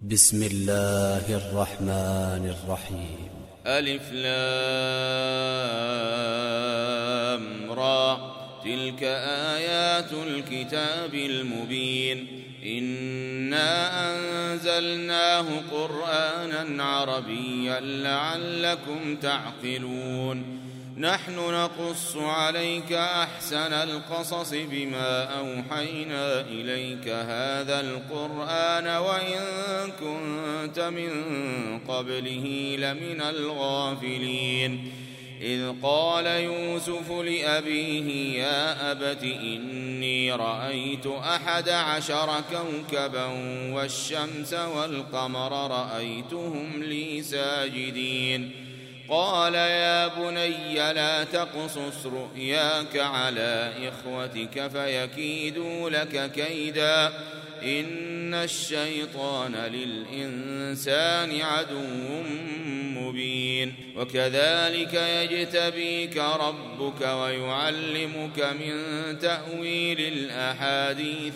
بسم الله الرحمن الرحيم. ألف لام را تلك آيات الكتاب المبين إنا أنزلناه قرآنا عربيا لعلكم تعقلون نحن نقص عليك أحسن القصص بما أوحينا إليك هذا القرآن وإن كنت من قبله لمن الغافلين إذ قال يوسف لأبيه يا أبت إني رأيت 11 كوكبا والشمس والقمر رأيتهم لي ساجدين قال يا بني لا تقصص رؤياك على إخوتك فيكيدوا لك كيدا إن الشيطان للإنسان عدو مبين وكذلك يجتبيك ربك ويعلمك من تأويل الأحاديث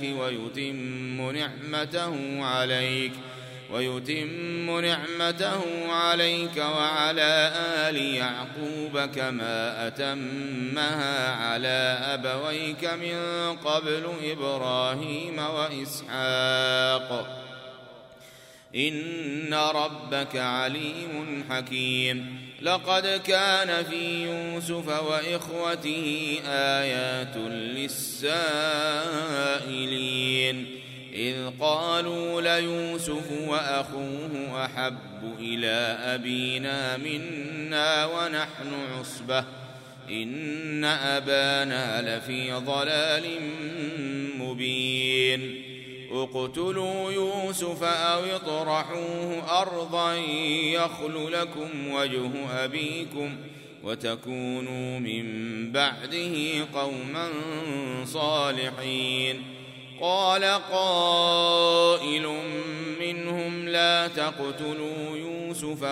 ويتم نعمته عليك وعلى آل يعقوب كما أتمها على أبويك من قبل إبراهيم وإسحاق إن ربك عليم حكيم لقد كان في يوسف وإخوته آيات للسائلين إذ قالوا ليوسف وأخوه أحب إلى أبينا منا ونحن عصبة إن أبانا لفي ضلال مبين اقتلوا يوسف أو اطرحوه أرضا يخل لكم وجه أبيكم وتكونوا من بعده قوما صالحين قال قائل منهم لا تقتلوا يوسف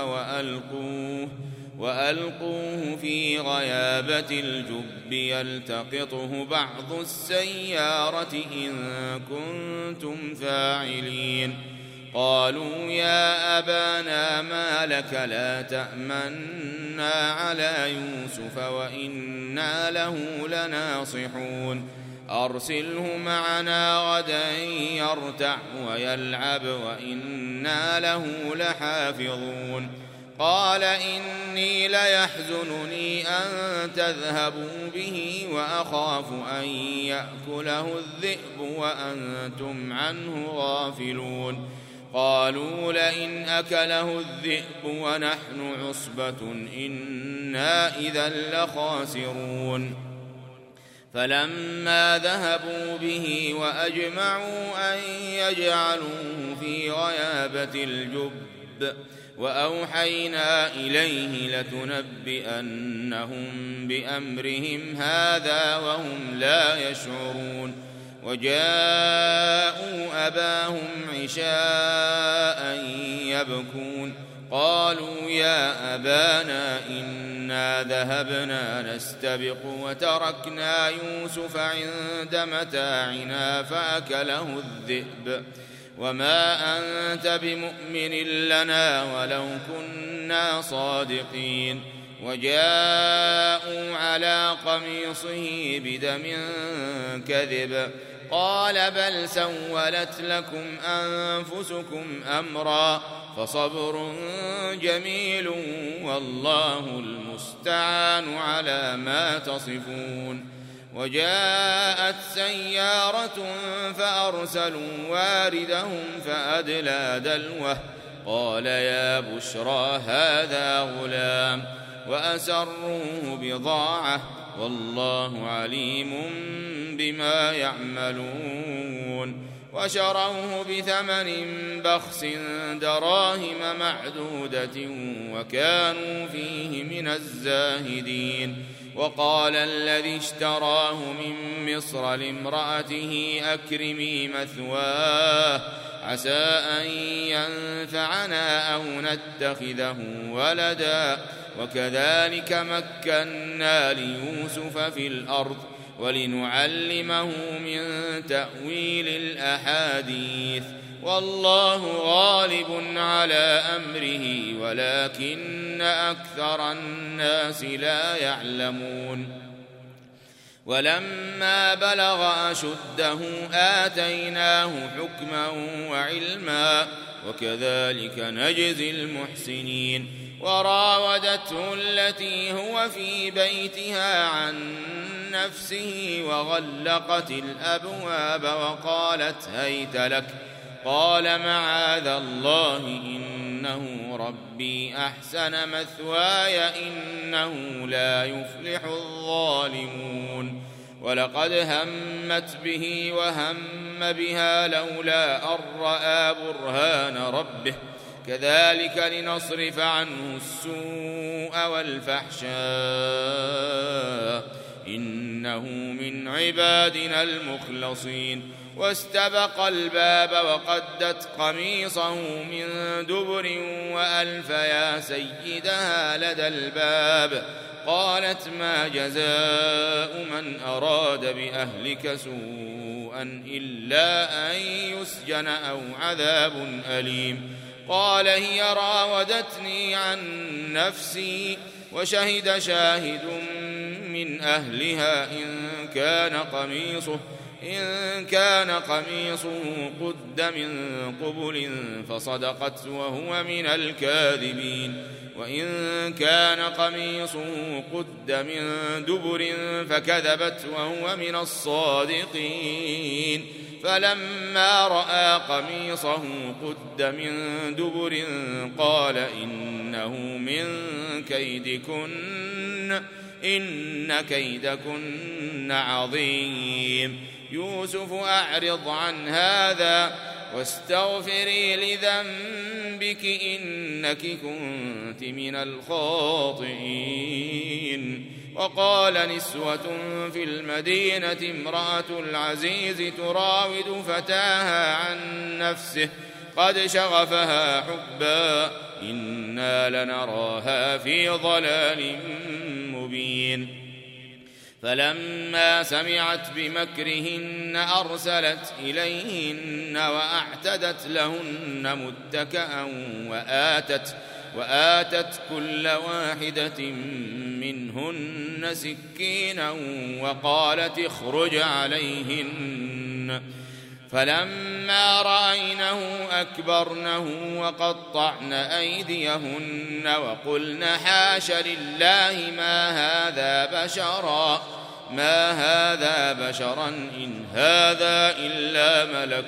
وألقوه في غيابة الجب يلتقطه بعض السيارة إن كنتم فاعلين قالوا يا أبانا ما لك لا تأمنا على يوسف وإنا له لناصحون أرسله معنا غدا يرتع ويلعب وإنا له لحافظون قال إني ليحزنني أن تذهبوا به وأخاف أن يأكله الذئب وأنتم عنه غافلون قالوا لئن أكله الذئب ونحن عصبة إنا إذا لخاسرون فلما ذهبوا به وأجمعوا أن يجعلوه في غيابة الجب وأوحينا إليه لتنبئنهم بأمرهم هذا وهم لا يشعرون وجاءوا أباهم عشاء يبكون قالوا يا أبانا إنا ذهبنا نستبق وتركنا يوسف عند متاعنا فأكله الذئب وما أنت بمؤمن لنا ولو كنا صادقين وجاءوا على قميصه بدم كذب قال بل سولت لكم أنفسكم أمرا فصبر جميل والله المستعان على ما تصفون وجاءت سيارة فأرسلوا واردهم فأدلى دلوه قال يا بشرى هذا غلام وأسروه بضاعة والله عليم بما يعملون وشروه بثمن بخس دراهم معدودة وكانوا فيه من الزاهدين وقال الذي اشتراه من مصر لامرأته أكرمي مثواه عسى أن ينفعنا أو نتخذه ولدا وكذلك مكنا ليوسف في الأرض ولنعلمه من تأويل الأحاديث والله غالب على أمره ولكن أكثر الناس لا يعلمون ولما بلغ أشده آتيناه حكما وعلما وكذلك نجزي المحسنين وراودته التي هو في بيتها عن نفسه وغلقت الأبواب وقالت هيت لك قال معاذ الله إنه ربي أحسن مثواي إنه لا يفلح الظالمون ولقد همت به وهم بها لولا أن رأى برهان ربه كذلك لنصرف عنه السوء والفحشاء إنه من عبادنا المخلصين واستبق الباب وقدت قميصه من دبر وألف يا سيدها لدى الباب قالت ما جزاء من أراد بأهلك سوءا إلا أن يسجن أو عذاب أليم قال هي راودتني عن نفسي وشهد شاهد من أهلها إن كان قميصه قد من قبل فصدقت وهو من الكاذبين وإن كان قميصه قد من دبر فكذبت وهو من الصادقين فلما رأى قميصه قد من دبر قال إنه من كيدكن إن كيدكن عظيم يوسف أعرض عن هذا واستغفري لذنبك إنك كنت من الخاطئين وقال نسوة في المدينة امرأة العزيز تراود فتاها عن نفسه قد شغفها حبا إنا لنراها في ضلال مبين فلما سمعت بمكرهن أرسلت إليهن وأعتدت لهن متكأ وآتت كل واحدة منهن سكينا وقالت اخرج عليهن فلما رأينه أكبرنه وقطعن أيديهن وقلن حاش لله ما هذا بشرا إن هذا إلا ملك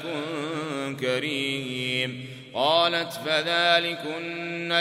كريم قالت فذلكن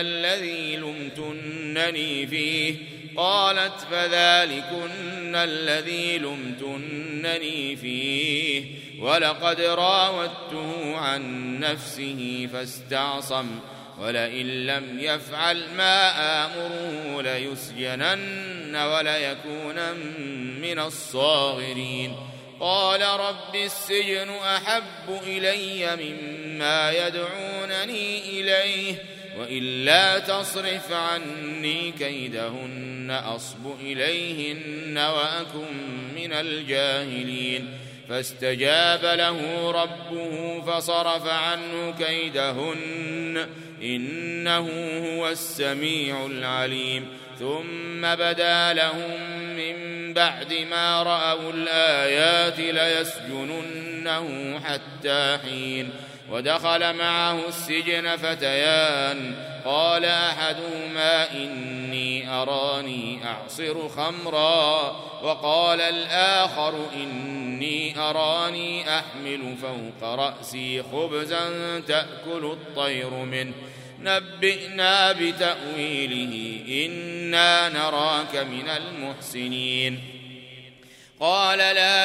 الذي لمتنني فيه ولقد راودته عن نفسه فاستعصم ولئن لم يفعل ما آمره ليسجنن وليكونن من الصاغرين قال رب السجن أحب إلي مما يدعونني إليه وإلا تصرف عني كيدهن أصب إليهن وأكن من الجاهلين فاستجاب له ربه فصرف عنه كيدهن إنه هو السميع العليم ثم بدا لهم من بعد ما رأوا الآيات ليسجننه حتى حين ودخل معه السجن فتيان قال أحدهما إني أراني أعصر خمرا وقال الآخر إني أراني أحمل فوق رأسي خبزا تأكل الطير منه نبئنا بتأويله إنا نراك من المحسنين قال لا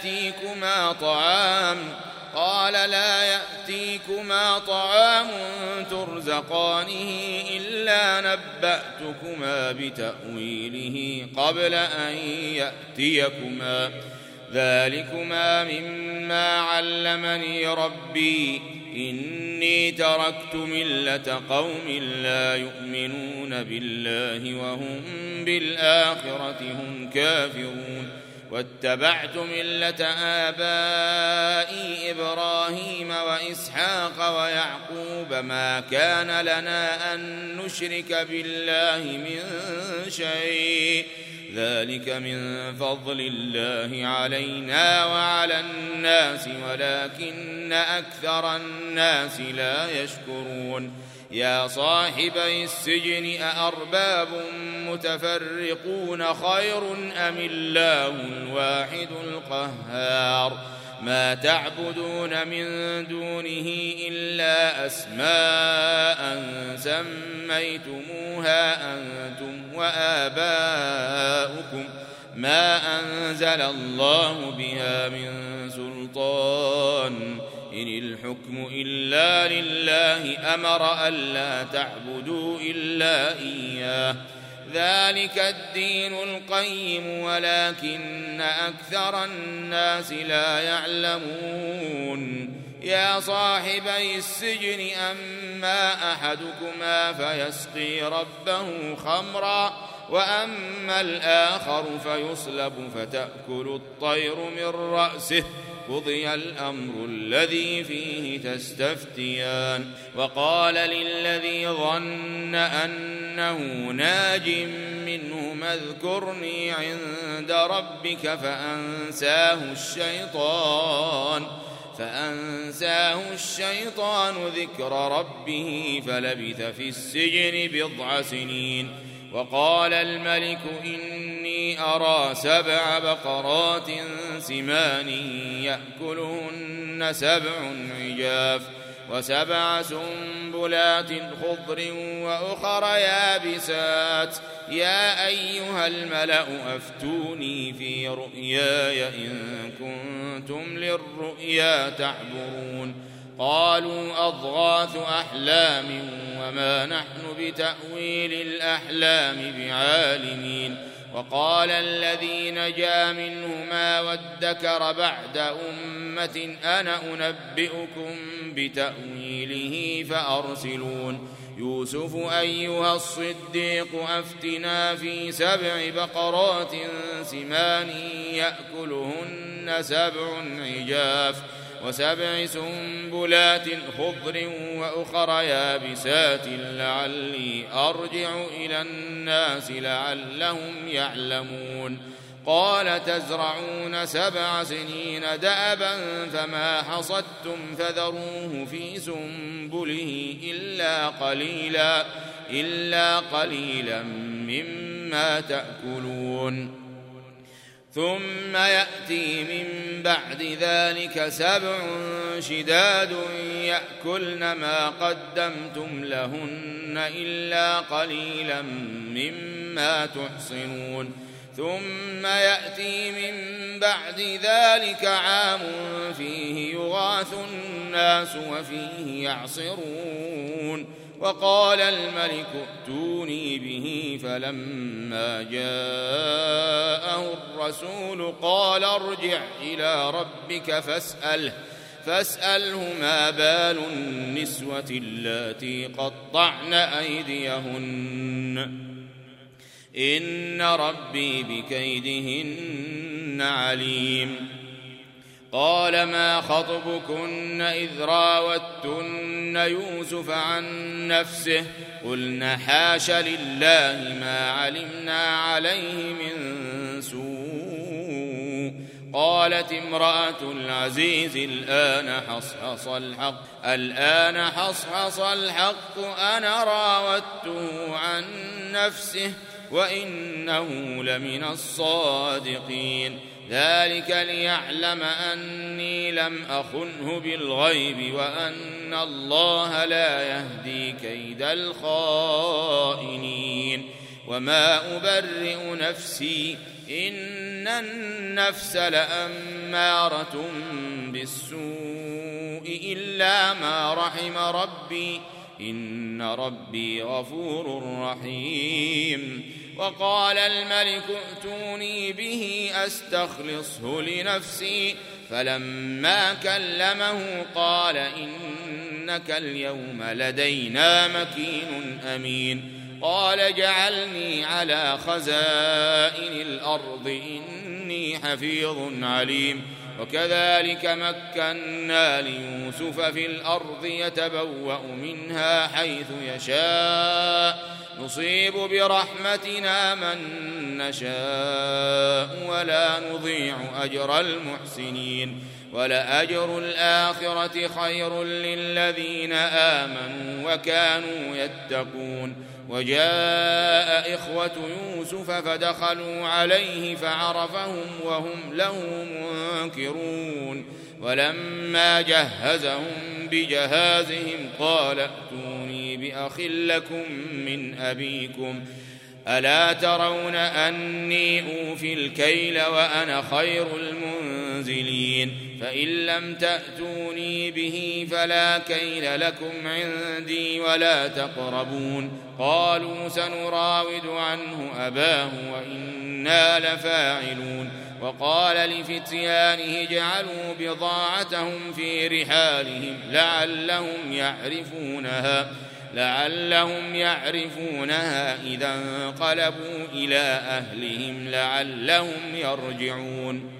يأتيكما طعام ترزقانه إلا نبأتكما بتأويله قبل أن يأتيكما ذلكما مما علمني ربي إني تركت ملة قوم لا يؤمنون بالله وهم بالآخرة هم كافرون واتبعت ملة آبائي إبراهيم وإسحاق ويعقوب ما كان لنا أن نشرك بالله من شيء ذلك من فضل الله علينا وعلى الناس ولكن أكثر الناس لا يشكرون يا صاحبي السجن أأرباب متفرقون خير أم الله الواحد القهار ما تعبدون من دونه إلا أسماء سميتموها أنتم وآباؤكم ما أنزل الله بها من سلطان إن الحكم إلا لله أمر ألا تعبدوا إلا إياه ذلك الدين القيم ولكن أكثر الناس لا يعلمون يا صاحبي السجن أما أحدكما فيسقي ربه خمرا وأما الآخر فيصلب فتأكل الطير من رأسه قضي الأمر الذي فيه تستفتيان وقال للذي ظن أنه ناج منهما اذكرني عند ربك فأنساه الشيطان ذكر ربه فلبث في السجن بضع سنين وقال الملك إني أرى 7 بقرات سمان يأكلهن 7 عجاف و7 سنبلات خضر وأخر يابسات يا أيها الملأ أفتوني في رؤياي إن كنتم للرؤيا تعبرون قالوا أضغاث أحلام وما نحن بتأويل الأحلام بعالمين وقال الذي نجا منهما وادكر بعد أمة أنا أنبئكم بتأويله فأرسلون يوسف أيها الصديق أفتنا في 7 بقرات سمان يأكلهن 7 عجاف و7 سنبلات خضر وأخر يابسات لعلي أرجع إلى الناس لعلهم يعلمون قال تزرعون 7 سنين دأبا فما حصدتم فذروه في سنبله إلا قليلا مما تأكلون ثم يأتي من بعد ذلك 7 شداد يأكلن ما قدمتم لهن إلا قليلا مما تحصنون ثم يأتي من بعد ذلك عام فيه يغاث الناس وفيه يعصرون وقال الملك ائتوني به فلما جاءه الرسول قال ارجع إلى ربك فاسأله ما بال النسوة اللاتي قطعن أيديهن إن ربي بكيدهن عليم قال ما خطبكن إذ راوتن يوسف عن نفسه قلنا حاش لله ما علمنا عليه من سوء قالت امرأة العزيز الآن حصحص الحق أنا راودته عن نفسه وإنه لمن الصادقين ذلك ليعلم أني لم أخنه بالغيب وأن الله لا يهدي كيد الخائنين وما أبرئ نفسي إن النفس لأمارة بالسوء إلا ما رحم ربي إن ربي غفور رحيم وقال الملك ائتوني به أستخلصه لنفسي فلما كلمه قال إنك اليوم لدينا مكين أمين قال اجعلني على خزائن الأرض إني حفيظ عليم. وكذلك مكنا ليوسف في الأرض يتبوأ منها حيث يشاء نصيب برحمتنا من نشاء ولا نضيع أجر المحسنين ولأجر الآخرة خير للذين آمنوا وكانوا يتقون. وجاء إخوة يوسف فدخلوا عليه فعرفهم وهم له منكرون. ولما جهزهم بجهازهم قال ائتوني بأخ لكم من أبيكم ألا ترون أني أوفي الكيل وأنا خير المنزلين فإن لم تأتوني به فلا كيل لكم عندي ولا تقربون. قالوا سنراود عنه أباه وإنا لفاعلون. وقال لفتيانه اجعلوا بضاعتهم في رحالهم لعلهم يعرفونها إذا انقلبوا إلى أهلهم لعلهم يرجعون.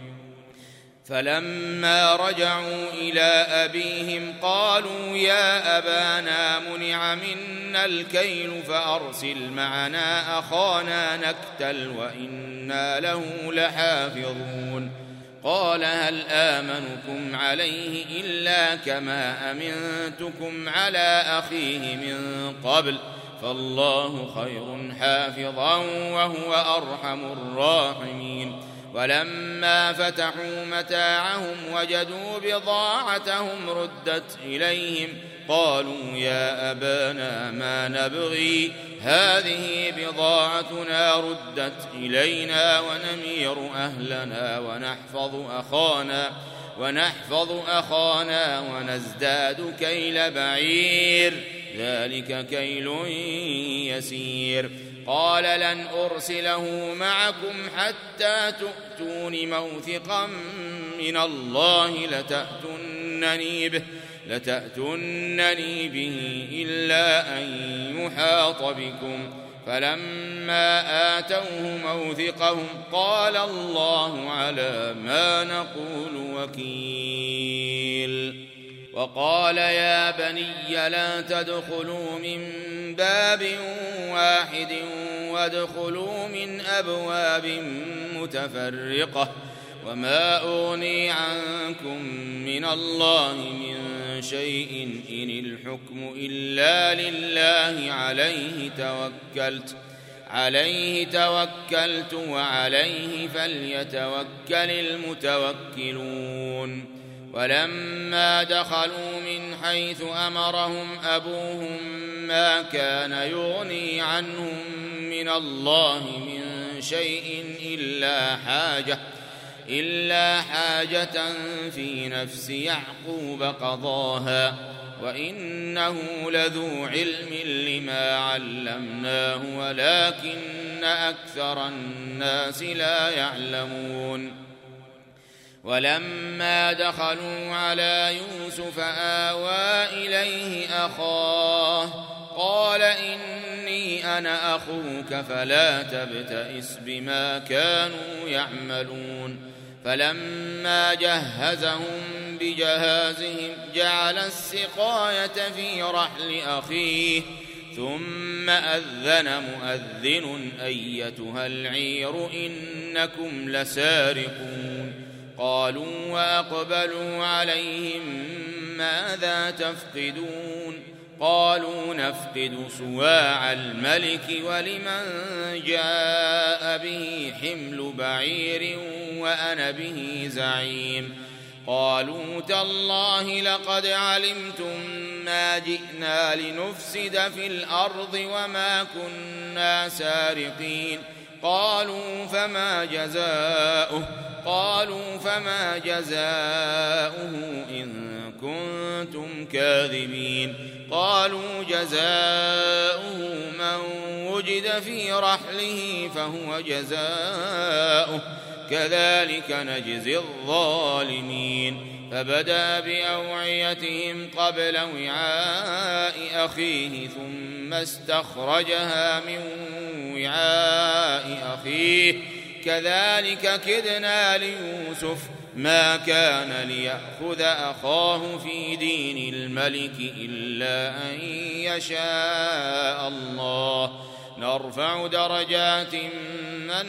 فلما رجعوا إلى أبيهم قالوا يا أبانا منع منا الكيل فأرسل معنا أخانا نكتل وإنا له لحافظون. قال هل آمنكم عليه إلا كما أمنتكم على أخيه من قبل فالله خير حافظا وهو أرحم الراحمين. ولما فتحوا متاعهم وجدوا بضاعتهم ردت إليهم قالوا يا أبانا ما نبغي هذه بضاعتنا ردت إلينا ونمير أهلنا ونحفظ أخانا ونزداد كيل بعير ذلك كيل يسير. قال لن أرسله معكم حتى تؤتون موثقا من الله لتأتونني به إلا أن يحاط بكم. فلما آتوه موثقهم قال الله على ما نقول وكيل. وقال يا بني لا تدخلوا من باب واحد وادخلوا من أبواب متفرقة وما أغني عنكم من الله من شيء إن الحكم إلا لله عليه توكلت وعليه فليتوكل المتوكلون. ولما دخلوا من حيث أمرهم أبوهم ما كان يغني عنهم من الله من شيء إلا حاجة في نفس يعقوب قضاها وإنه لذو علم لما علمناه ولكن أكثر الناس لا يعلمون. ولما دخلوا على يوسف آوى إليه أخاه قال إني أنا أخوك فلا تبتئس بما كانوا يعملون. فلما جهزهم بجهازهم جعل السقاية في رحل أخيه ثم أذن مؤذن أيتها العير إنكم لسارقون. قالوا وأقبلوا عليهم ماذا تفقدون قالوا نفقد صواع الملك ولمن جاء به حمل بعير وأنا به زعيم. قالوا تالله لقد علمتم ما جئنا لنفسد في الأرض وما كنا سارقين. قالوا فما جزاؤه إن كنتم كاذبين. قالوا جزاؤه من وجد في رحله فهو جزاؤه كذلك نجزي الظالمين. فبدأ بأوعيتهم قبل وعاء أخيه ثم استخرجها من وعاء أخيه كذلك كدنا ليوسف ما كان ليأخذ أخاه في دين الملك إلا أن يشاء الله نرفع درجات من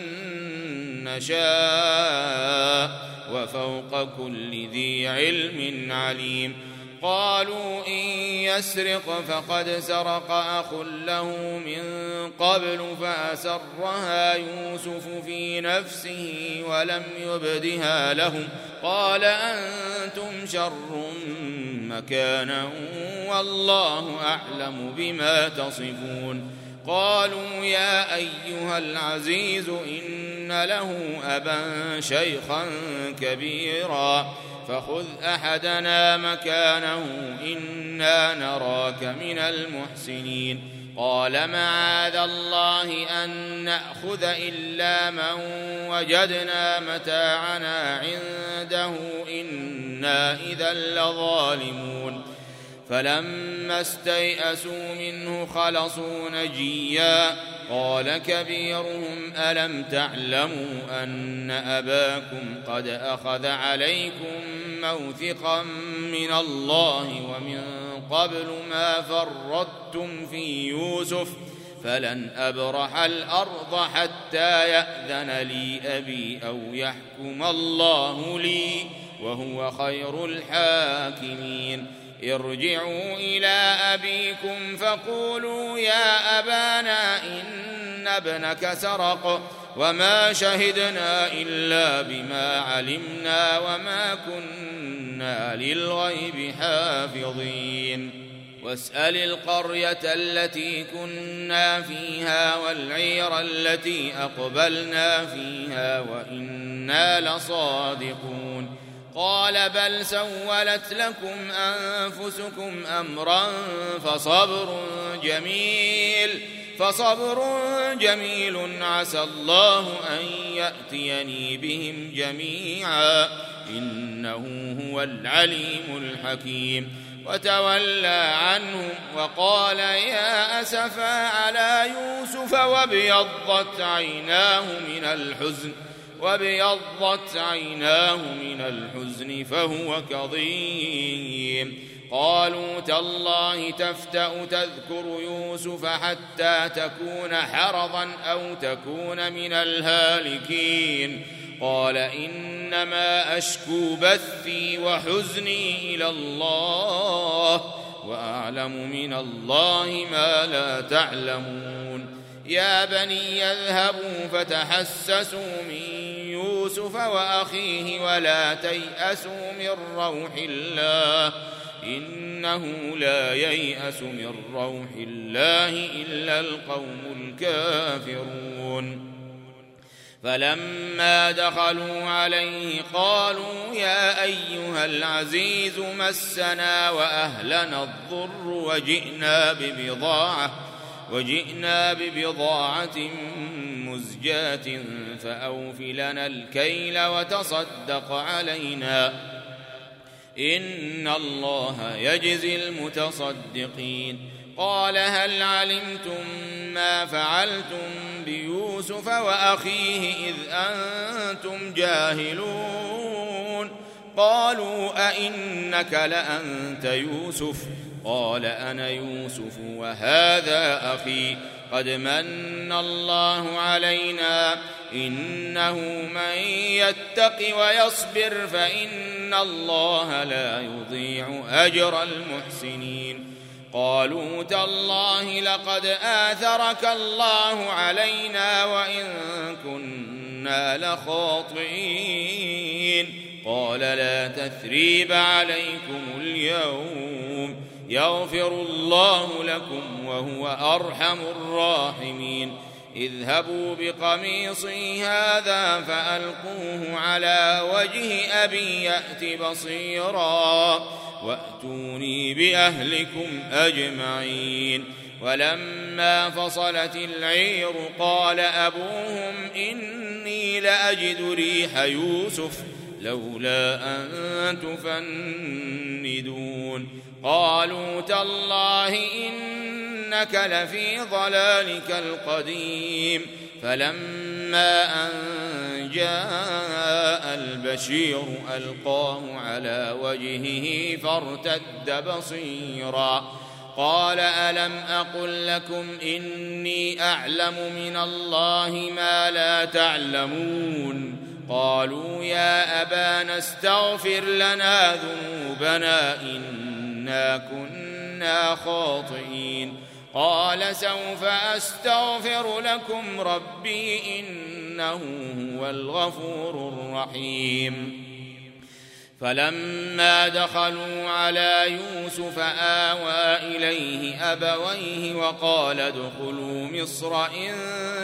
نشاء وفوق كل ذي علم عليم قالوا إن يسرق فقد سرق أخ له من قبل فأسرها يوسف في نفسه ولم يبدها لهم قال أنتم شر مكانا والله أعلم بما تصفون قالوا يا أيها العزيز إن له أبا شيخا كبيرا فخذ أحدنا مكانه إنا نراك من المحسنين قال معاذ الله أن نأخذ إلا من وجدنا متاعنا عنده إنا إذا لظالمون فلما استيئسوا منه خلصوا نجيا قال كبيرهم ألم تعلموا أن أباكم قد أخذ عليكم موثقا من الله ومن قبل ما فرطتم في يوسف فلن أبرح الأرض حتى يأذن لي أبي أو يحكم الله لي وهو خير الحاكمين ارجعوا إلى أبيكم فقولوا يا أبانا إن ابنك سرق وما شهدنا إلا بما علمنا وما كنا للغيب حافظين واسأل القرية التي كنا فيها والعير التي أقبلنا فيها وإنا لصادقون قال بل سولت لكم أنفسكم أمرا فصبر جميل عسى الله أن يأتيني بهم جميعا إنه هو العليم الحكيم وتولى عنهم وقال يا أسفا على يوسف وابيضت عيناه من الحزن فهو كظيم قالوا تالله تفتأ تذكر يوسف حتى تكون حرضا أو تكون من الهالكين قال إنما أشكو بثي وحزني إلى الله وأعلم من الله ما لا تعلمون يا بني يذهبوا فتحسسوا من يوسف وأخيه ولا تيأسوا من روح الله إنه لا ييأس من روح الله إلا القوم الكافرون فلما دخلوا عليه قالوا يا أيها العزيز مسنا وأهلنا الضر وجئنا ببضاعة مزجاة فأوف لنا الكيل وتصدق علينا إن الله يجزي المتصدقين قال هل علمتم ما فعلتم بيوسف وأخيه إذ أنتم جاهلون قالوا أئنك لأنت يوسف قال أنا يوسف وهذا أخي قد من الله علينا إنه من يتق ويصبر فإن الله لا يضيع أجر المحسنين قالوا تالله لقد آثرك الله علينا وإن كنا لخاطئين قال لا تثريب عليكم اليوم يغفر الله لكم وهو أرحم الراحمين اذهبوا بقميصي هذا فألقوه على وجه أبي يأت بصيرا وأتوني بأهلكم أجمعين ولما فصلت العير قال أبوهم إني لأجد ريح يوسف لولا أن تفندون قالوا تالله إنك لفي ضلالك القديم فلما أن جاء البشير ألقاه على وجهه فارتد بصيرا قال ألم أقل لكم إني أعلم من الله ما لا تعلمون قالوا يا أبانا استغفر لنا ذنوبنا إنا كنا خاطئين قال سوف أستغفر لكم ربي إنه هو الغفور الرحيم فلما دخلوا على يوسف آوى إليه أبويه وقال ادخلوا مصر إن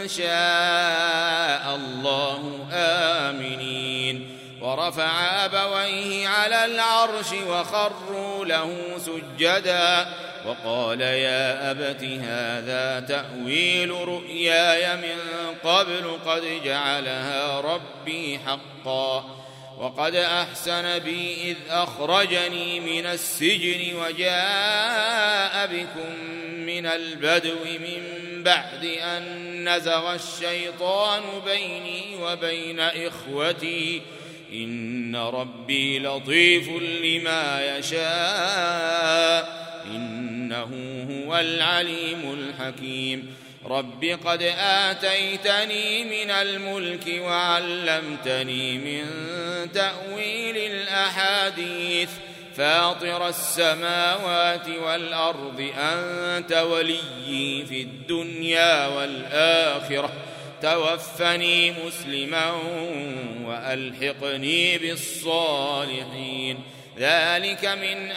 شاء الله آمنين ورفع أبويه على العرش وخروا له سجدا وقال يا أبت هذا تأويل رؤياي من قبل قد جعلها ربي حقا وقد أحسن بي إذ أخرجني من السجن وجاء بكم من البدو من بعد أن نزغ الشيطان بيني وبين إخوتي إن ربي لطيف لما يشاء إنه هو العليم الحكيم رب قد آتيتني من الملك وعلمتني من تأويل الأحاديث فاطر السماوات والأرض أنت وليي في الدنيا والآخرة توفني مسلما وألحقني بالصالحين ذلك من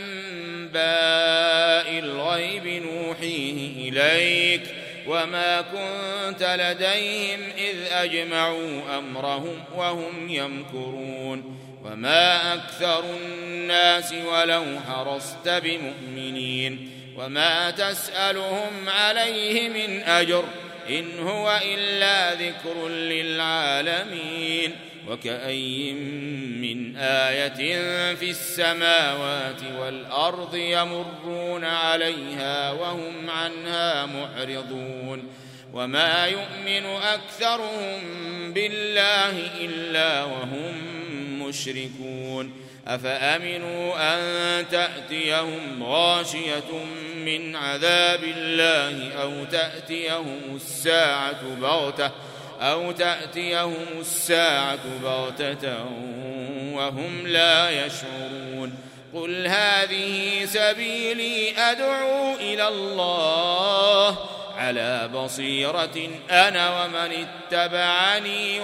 أنباء الغيب نوحيه إليك وما كنت لديهم إذ أجمعوا أمرهم وهم يمكرون وما أكثر الناس ولو حرصت بمؤمنين وما تسألهم عليه من أجر إن هو إلا ذكر للعالمين وكأي من آية في السماوات والأرض يمرون عليها وهم عنها معرضون وما يؤمن أكثرهم بالله إلا وهم مشركون أفأمنوا أن تأتيهم غاشية من عذاب الله أو تأتيهم الساعة بغتة وهم لا يشعرون قل هذه سبيلي أدعو إلى الله على بصيرة أنا ومن اتبعني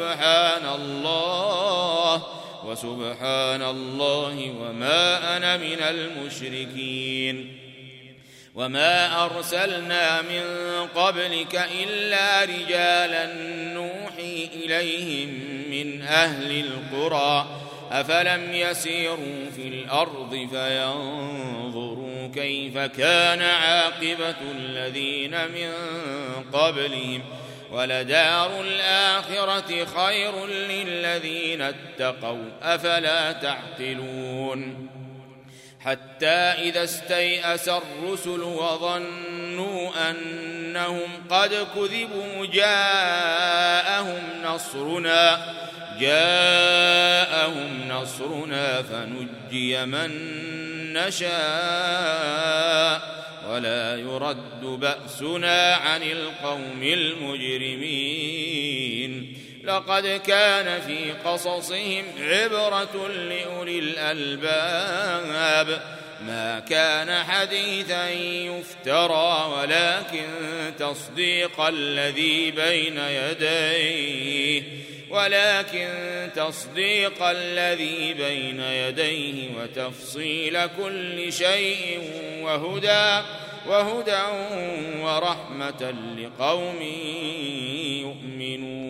وسبحان الله وما أنا من المشركين وما أرسلنا من قبلك إلا رجالا نوحي إليهم من أهل القرى أفلم يسيروا في الأرض فينظروا كيف كان عاقبة الذين من قبلهم ولدار الآخرة خير للذين اتقوا أفلا تعقلون حتى إذا استيأس الرسل وظنوا أنهم قد كذبوا جاءهم نصرنا فنجي من نشاء ولا يرد بأسنا عن القوم المجرمين لقد كان في قصصهم عبرة لأولي الألباب ما كان حديثا يفترى ولكن تصديق الذي بين يديه وتفصيل كل شيء وهدى ورحمة لقوم يؤمنون